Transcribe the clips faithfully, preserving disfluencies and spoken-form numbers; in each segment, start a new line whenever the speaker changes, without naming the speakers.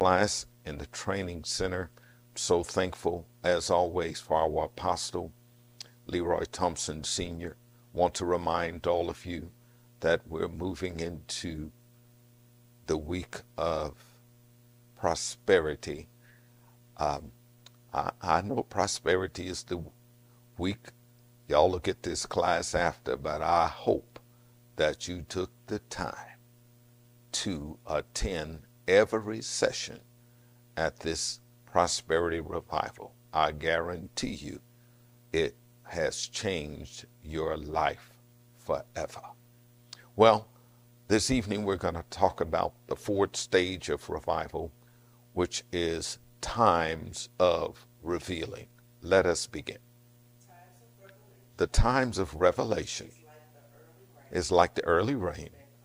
class in the training center. So thankful, as always, for our apostle, Leroy Thompson Senior Want to remind all of you that we're moving into the week of prosperity. Um, I, I know prosperity is the week. Y'all look at this class after, but I hope that you took the time to attend every session at this prosperity revival. I guarantee you it has changed your life forever. Well, this evening we're going to talk about the fourth stage of revival, which is times of revealing. Let us begin. The times of revelation is like the early rain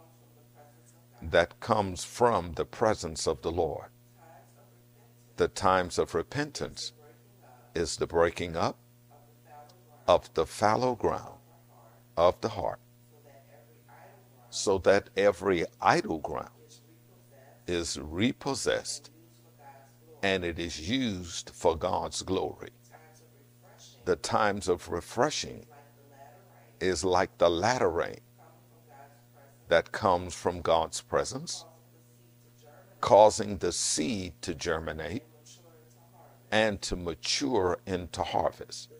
that comes from the presence of the Lord. The times of repentance is the breaking up of the fallow ground of the heart, so that every idle ground is repossessed and it is used for God's glory. The times of refreshing is like the latter rain that comes from God's presence, causing the seed to germinate and to mature into harvest.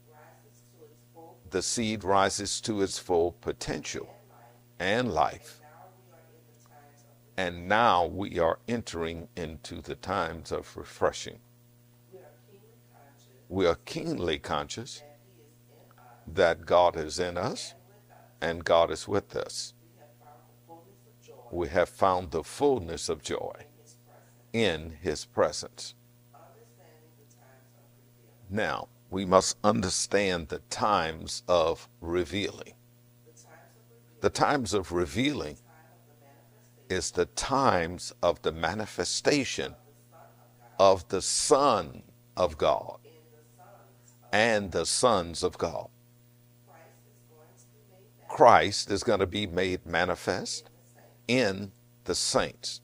The seed rises to its full potential and life. And now we are entering into the times of refreshing. We are keenly conscious that God is in us and God is with us. We have found the fullness of joy in His presence. Now, we must understand the times of revealing. The times of revealing is the times of the manifestation of the Son of God and the sons of God. Christ is going to be made manifest in the saints.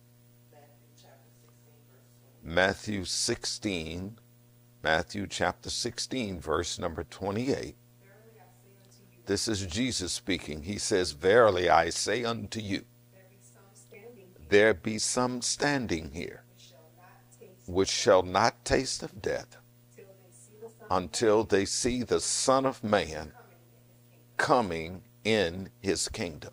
Matthew sixteen, Matthew chapter sixteen, verse number twenty-eight. This is Jesus speaking. He says, "Verily I say unto you, there be some standing here which shall not taste of death until they see the Son of Man coming in His kingdom."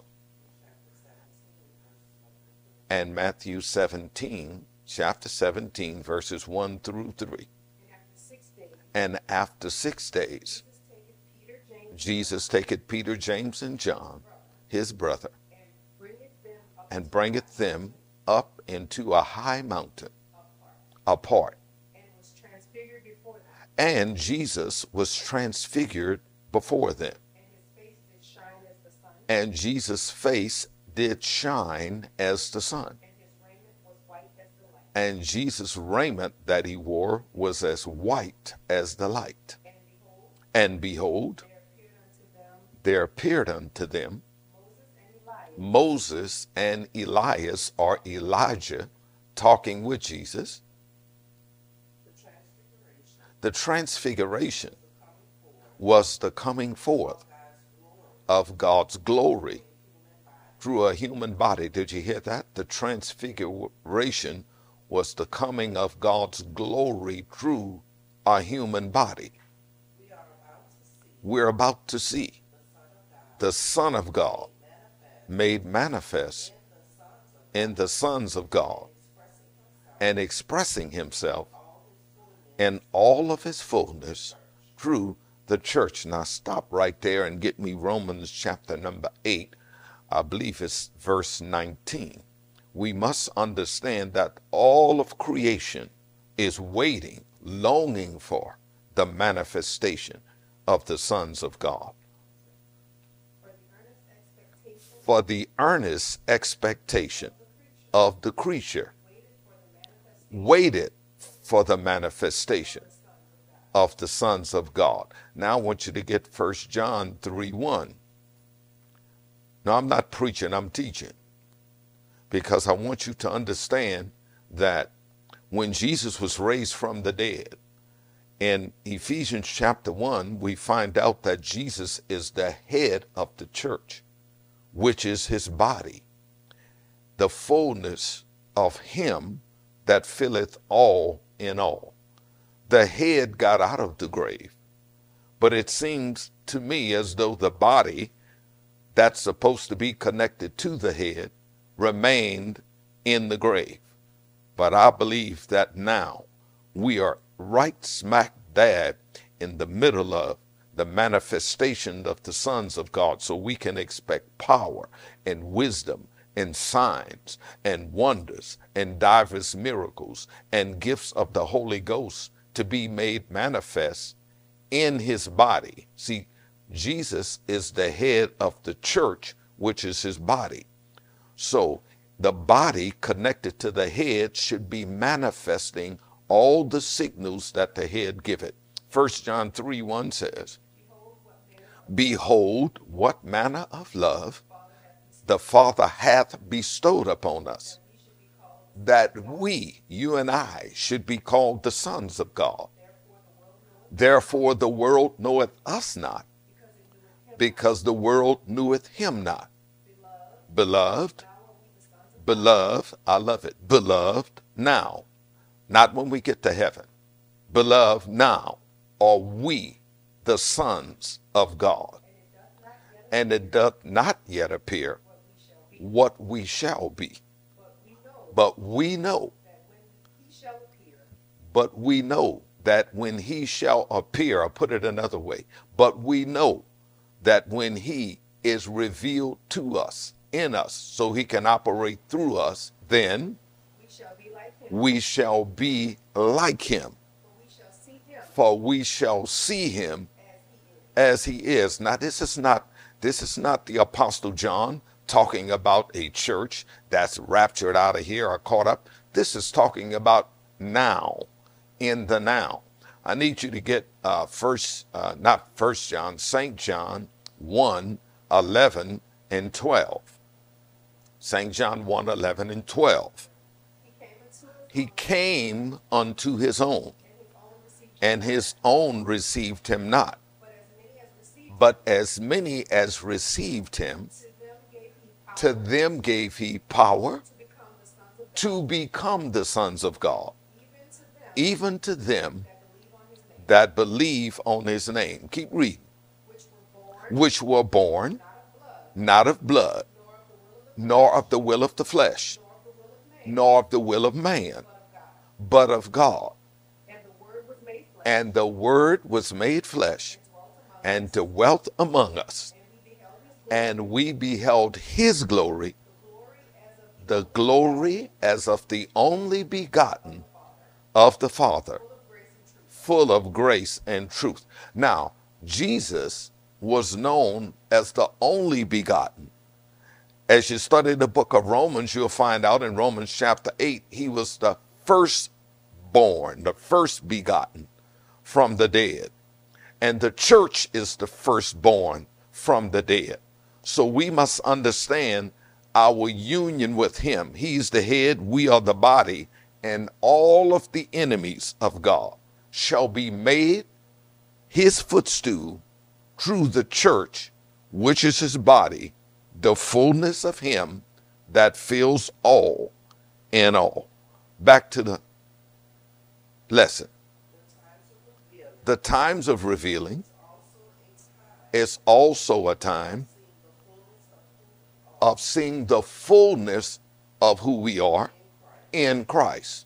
And Matthew seventeen, chapter seventeen, verses one through three. And after six days, Jesus taketh Peter, James, and John, his brother, and bringeth them up into a high mountain apart. And Jesus was transfigured before them. And Jesus' face did shine as the sun. And Jesus' raiment that he wore was as white as the light. And behold, there appeared unto them Moses and Elias, or Elijah, talking with Jesus. The transfiguration was the coming forth of God's glory through a human body. Did you hear that? The transfiguration was the coming of God's glory through a human body. We're about to see the Son of God made manifest in the sons of God and expressing Himself in all of His fullness through the church. Now stop right there and get me Romans chapter number eight. I believe it's verse nineteen. We must understand that all of creation is waiting, longing for the manifestation of the sons of God. For the earnest expectation of the creature waited for the manifestation of the sons of God. Now I want you to get First John three one. Now I'm not preaching, I'm teaching, because I want you to understand that when Jesus was raised from the dead. In Ephesians chapter one, we find out that Jesus is the head of the church, which is his body, the fullness of him that filleth all in all. The head got out of the grave, but it seems to me as though the body that's supposed to be connected to the head remained in the grave. But I believe that now we are right smack dab in the middle of the manifestation of the sons of God, so we can expect power and wisdom and signs and wonders and divers miracles and gifts of the Holy Ghost to be made manifest in his body. See, Jesus is the head of the church, which is his body. So the body connected to the head should be manifesting all the signals that the head give it. First John three one says, behold, what manner of love the Father hath bestowed upon us, that we, you and I, should be called the sons of God. Therefore the world knoweth us not, because the world kneweth him not. Beloved, beloved, I love it, beloved, now, not when we get to heaven, beloved, now are we the sons of God, and it doth not yet appear what we shall be. But we know, but we know that when he shall appear, I'll put it another way, but we know that when he is revealed to us, in us, so he can operate through us, then we shall be like him. We shall be like him. For we shall see him, For we shall see him as he is. As he is. Now this is not this is not the Apostle John talking about a church that's raptured out of here or caught up. This is talking about now, in the now. I need you to get uh, first, uh, not First John, Saint John one, eleven and twelve. Saint John one, eleven and twelve. He came unto his own, and his own received him not. But as many as received him, to them gave he power to become the sons of God, even to them that believe on his name. Keep reading. Which were born not of blood, nor of the will of the flesh, nor of the will of man, but of God. And the Word was made flesh, and dwelt among us, and we beheld his glory, the glory as of the only begotten of the Father, full of grace and truth. Now, Jesus was known as the only begotten. As you study the book of Romans, you'll find out in Romans chapter eight, he was the firstborn, the first begotten from the dead. And the church is the firstborn from the dead. So we must understand our union with him. He's the head, we are the body, and all of the enemies of God shall be made his footstool through the church, which is his body, the fullness of him that fills all in all. Back to the lesson. The times of revealing is also a time of seeing the fullness of who we are in Christ.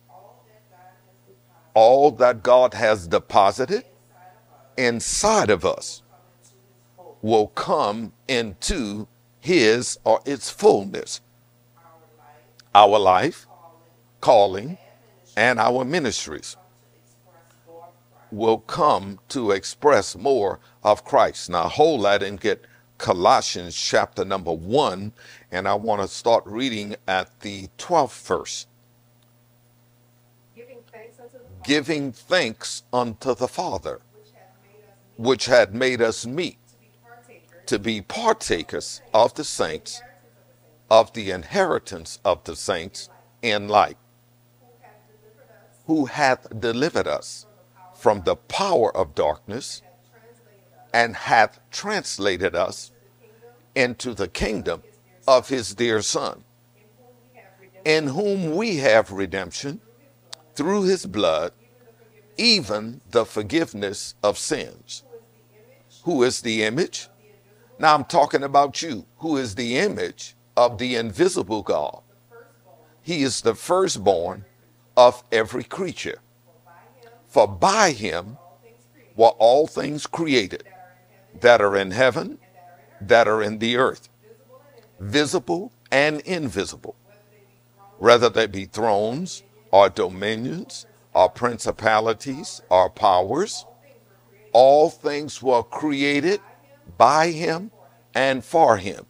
All that God has deposited inside of us will come into his or its fullness. Our life, calling, and our ministries will come to express more of Christ. Now hold that and get Colossians chapter number one, and I want to start reading at the twelfth verse. Giving thanks unto the Father, Giving thanks unto the Father, which had made us meet, to be partakers of the saints, of the inheritance of the saints in light, who hath delivered us from the power of darkness and hath translated us into the kingdom of his dear Son, in whom we have redemption through his blood, even the forgiveness of sins. Who is the image? Now I'm talking about you. Who is the image of the invisible God? He is the firstborn of every creature. For by him were all things created that are in heaven, that are in the earth, visible and invisible, whether they be thrones or dominions or principalities or powers. All things were created by him and for him.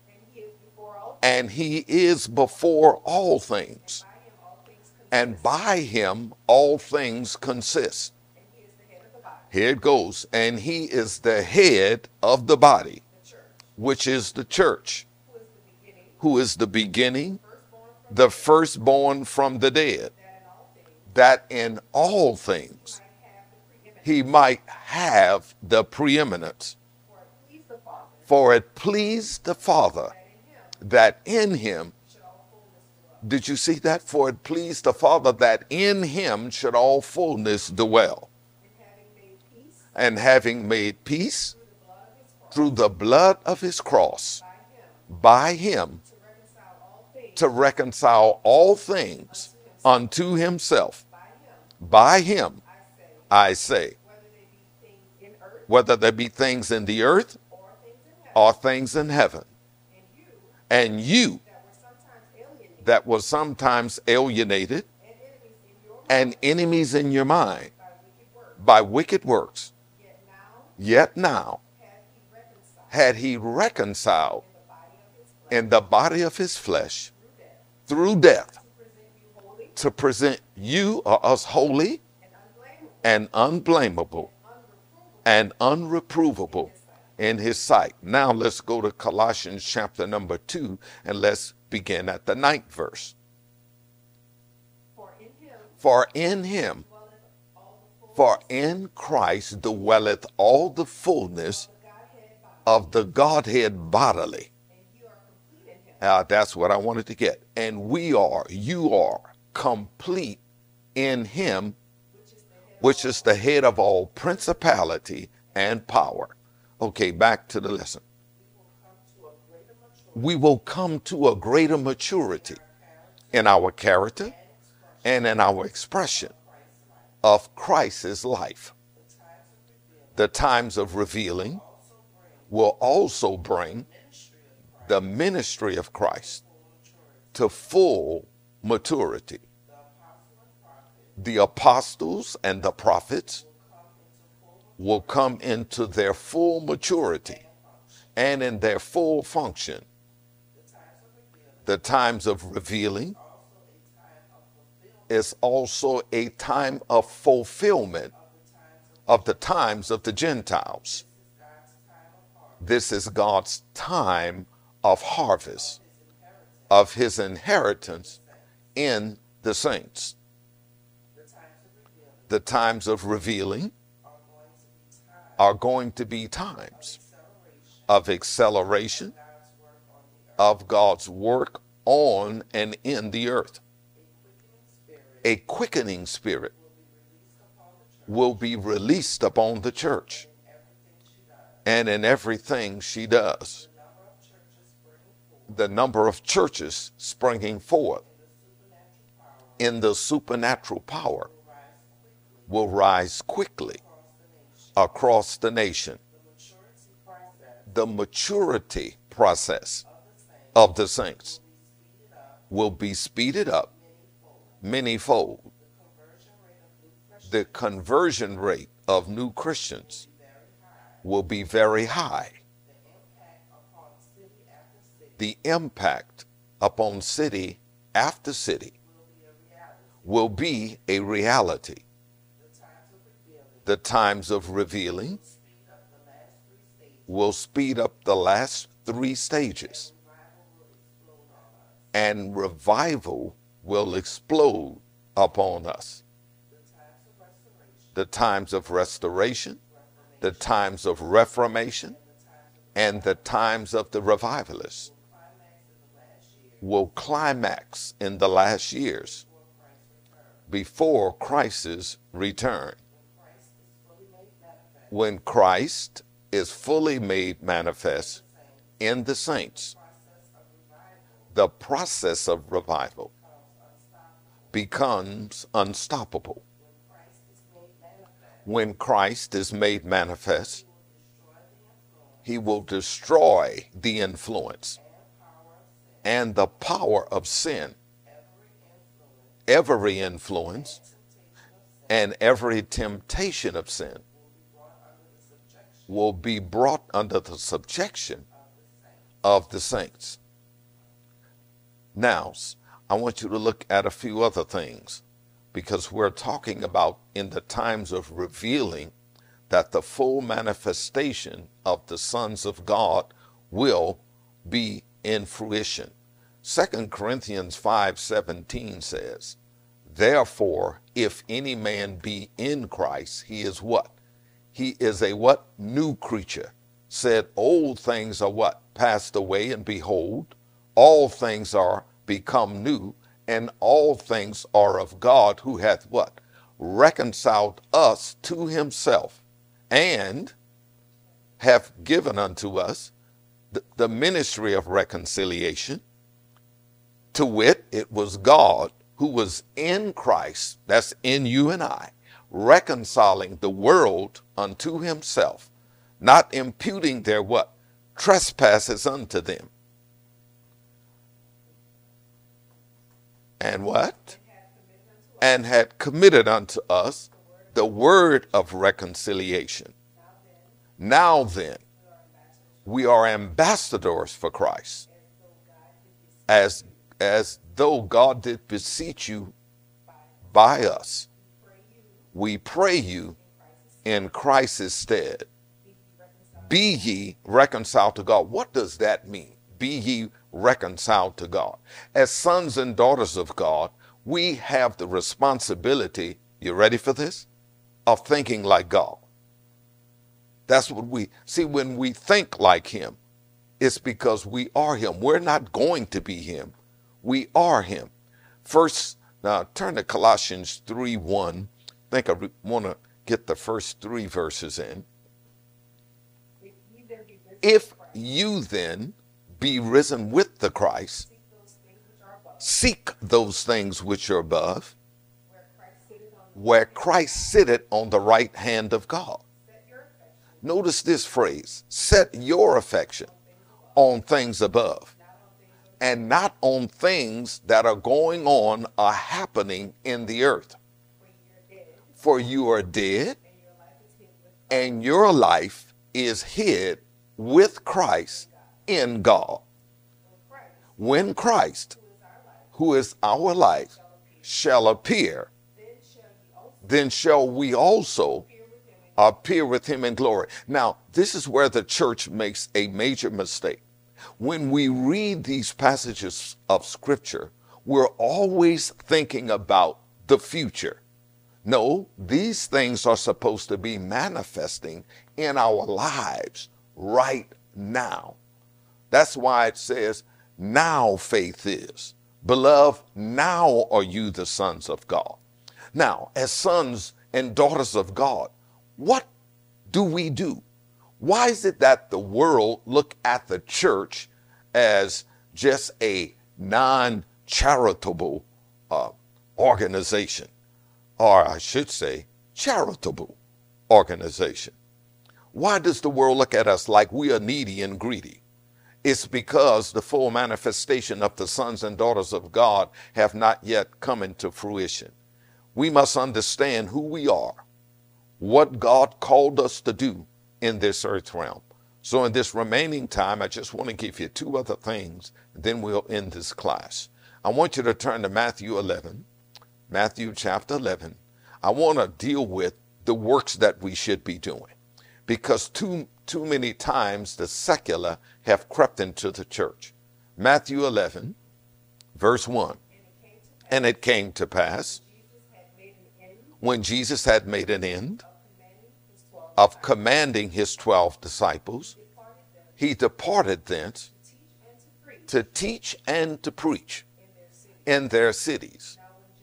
And he is before all things. And by him all things consist. Here it goes. And he is the head of the body, which is the church, who is the beginning, the firstborn from the dead, that in all things he might have the preeminence. For it pleased the Father that in him, did you see that? For it pleased the Father that in him should all fullness dwell. And having made peace through the blood of his cross, by him to reconcile all things unto himself. By him, I say, whether there be things in the earth or things in heaven. And you that were sometimes alienated and enemies in your mind by wicked works, yet now had he reconciled in the body of his flesh through death to present you or us holy and unblameable and unreprovable in his sight. Now let's go to Colossians chapter number two, and let's begin at the ninth verse. For in him, for in Christ dwelleth all the fullness of the Godhead bodily. Uh, that's what I wanted to get. And we are, you are complete in him, which is the head of all principality and power. Okay, back to the lesson. We will come to a greater maturity in our character and in our expression of Christ's life. The times of revealing will also bring the ministry of Christ to full maturity. The apostles and the prophets will come into their full maturity and in their full function. The times of revealing is also a time of fulfillment of the times of the Gentiles. This is God's time of harvest, of his inheritance in the saints. The times of revealing are going to be times of acceleration of God's work on and in the earth. A quickening spirit will be released upon the church and in everything she does. The number of churches springing forth in the supernatural power will rise quickly across the nation. The maturity process of the saints will be speeded up manyfold. The conversion rate of new Christians will be very high. The impact upon city after city will be a reality. The times of revealing will speed up the last three stages, and revival will explode upon us. the times of restoration, the times of reformation, and the times of the revivalists will climax in the last years before Christ's return. When Christ is fully made manifest in the saints, the process of revival becomes unstoppable. When Christ is made manifest, he will destroy the influence and the power of sin, every influence and every temptation of sin will be brought under the subjection of the saints. Now, I want you to look at a few other things, because we're talking about in the times of revealing that the full manifestation of the sons of God will be in fruition. Second Corinthians five seventeen says, therefore, if any man be in Christ, he is what? He is a what? New creature. Said old things are what? Passed away, and behold, all things are become new, and all things are of God, who hath what? Reconciled us to himself, and hath given unto us the, the ministry of reconciliation. To wit, it was God who was in Christ, that's in you and I, reconciling the world unto himself, not imputing their what? Trespasses unto them. And what? And had committed unto us the word of reconciliation. Now then, we are ambassadors for Christ, as, as though God did beseech you by us. We pray you in Christ's stead, be ye reconciled to God. What does that mean? Be ye reconciled to God. As sons and daughters of God, we have the responsibility, you ready for this? Of thinking like God. That's what we see. When we think like him, it's because we are him. We're not going to be him. We are him. First, now turn to Colossians three one. I think I want to get the first three verses in. If you then be risen with the Christ, seek those things which are above, where Christ sitteth on the right hand of God. Notice this phrase, set your affection on things above, and not on things that are going on or happening in the earth. For you are dead, and your life is hid with Christ in God. When Christ, who is our life, shall appear, then shall we also appear with him in glory. Now, this is where the church makes a major mistake. When we read these passages of scripture, we're always thinking about the future. No, these things are supposed to be manifesting in our lives right now. That's why it says, now faith is. Beloved, now are you the sons of God. Now, as sons and daughters of God, what do we do? Why is it that the world look at the church as just a non-charitable uh, organization? Or I should say, charitable organization. Why does the world look at us like we are needy and greedy? It's because the full manifestation of the sons and daughters of God have not yet come into fruition. We must understand who we are, what God called us to do in this earth realm. So in this remaining time, I just want to give you two other things, and then we'll end this class. I want you to turn to Matthew eleven. Matthew chapter eleven. I want to deal with the works that we should be doing, because too, too many times the secular have crept into the church. Matthew eleven, verse one. And it came to pass, when Jesus had made an end of commanding his twelve disciples, he departed thence to teach and to preach in their cities.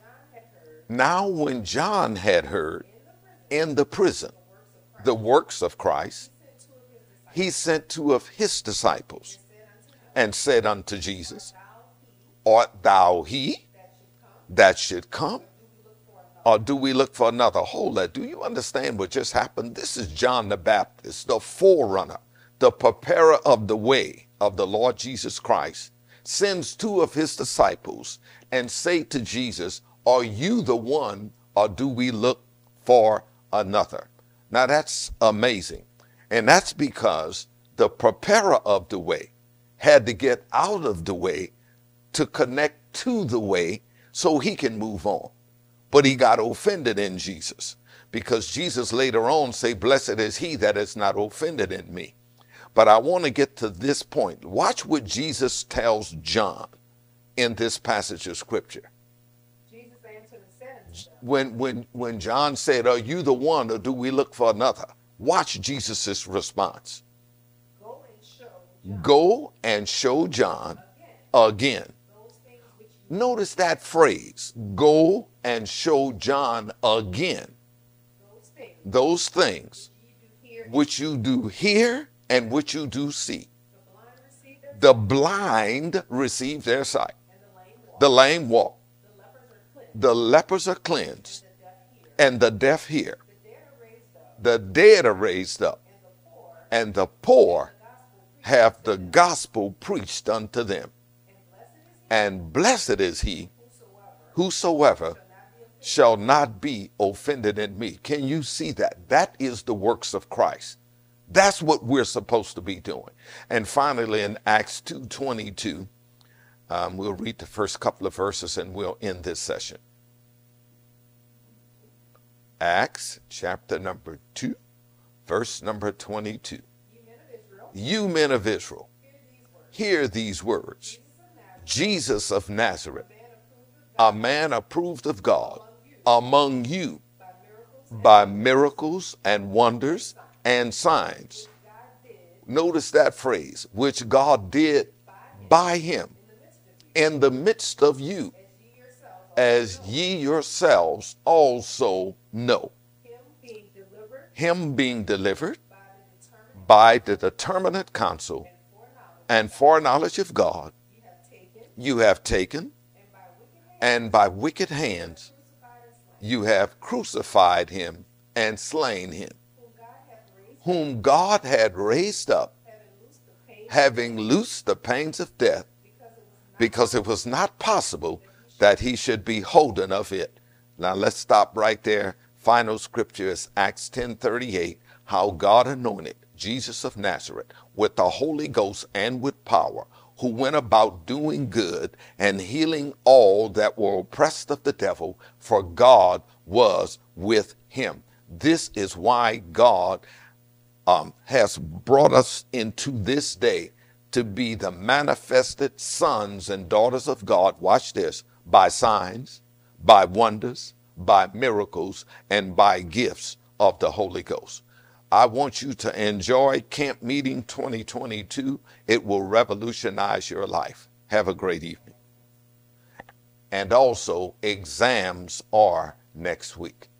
Now when John had heard in the prison the works of Christ, he sent two of his disciples and said unto Jesus, art thou he that should come, or do we look for another? Hold that. Do you understand what just happened? This is John the Baptist, the forerunner, the preparer of the way of the Lord Jesus Christ, sends two of his disciples and say to Jesus, are you the one, or do we look for another? Now that's amazing. And that's because the preparer of the way had to get out of the way to connect to the way so he can move on. But he got offended in Jesus, because Jesus later on say, blessed is he that is not offended in me. But I want to get to this point. Watch what Jesus tells John in this passage of scripture.
Jesus answered and said unto them,
When, when, when John said, are you the one, or do we look for another? Watch Jesus' response.
Go and show John
Go and show John
again
again.
those things which you
Notice that phrase, go and show John again
those things
those things
ye do hear.
which you do hear and which you do see.
The blind receive their
The blind receive their sight.
and the lame walk.
The lame walk.
The lepers are cleansed.
The lepers are cleansed.
And the deaf hear.
And the deaf hear.
The dead are raised up.
The dead are raised up.
And the poor
And the poor
the gospel preached
have
to
the
them.
gospel preached unto them.
And blessed is he
And blessed is he
whosoever
whosoever
shall not be offended.
shall not be offended in me. Can you see that? That is the works of Christ. That's what we're supposed to be doing. And finally, in Acts two twenty-two, um, we'll read the first couple of verses and we'll end this session. Acts chapter number two, verse number twenty-two.
You men of Israel,
You men of Israel,
hear these words.
hear these words.
Jesus of Nazareth,
Jesus of Nazareth,
a man approved of God
a man approved of God among you
by miracles
by miracles and wonders and signs.
God did
Notice that phrase, which God did by him
in the midst of you,
in the midst of you,
as ye yourselves also
as ye yourselves also know.
him being delivered
Him being delivered
by the determined
by the determinate counsel
and foreknowledge
and foreknowledge of God,
ye have taken,
you have taken,
and by wicked hands
and by wicked hands
crucified and slain,
you have crucified him and slain him,
whom God hath raised,
whom God had raised up,
having loosed the pains,
having loosed the pains of death,
because it was not
because it was not possible that he should be holden of it. Now let's stop right there. Final scripture is Acts ten thirty-eight, how God anointed Jesus of Nazareth with the Holy Ghost and with power, who went about doing good and healing all that were oppressed of the devil, for God was with him. This is why God um, has brought us into this day to be the manifested sons and daughters of God. Watch this, by signs, by wonders, by miracles, and by gifts of the Holy Ghost. I want you to enjoy Camp Meeting twenty twenty-two. It will revolutionize your life. Have a great evening. And also, exams are next week.